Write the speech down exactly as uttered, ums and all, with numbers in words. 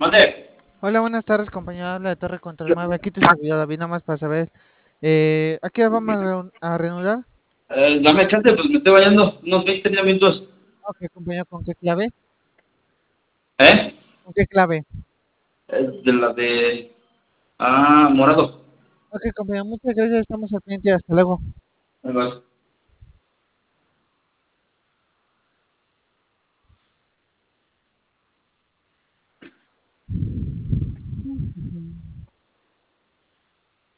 Mande. Hola, buenas tardes, compañero. Habla de Torre Control nueve. Aquí tu servidor David, nada más para saber. Eh, ¿a qué hora vamos a, reun- a reanudar? Eh, dame chance, pues me estoy bañando. Unos veinte minutos. Ok, compañero, ¿con qué clave? ¿Eh? ¿Con qué clave? Eh, De la de. Ah, morado. Ok, compañero, muchas gracias. Estamos al pendiente. Hasta luego. Ahí vas.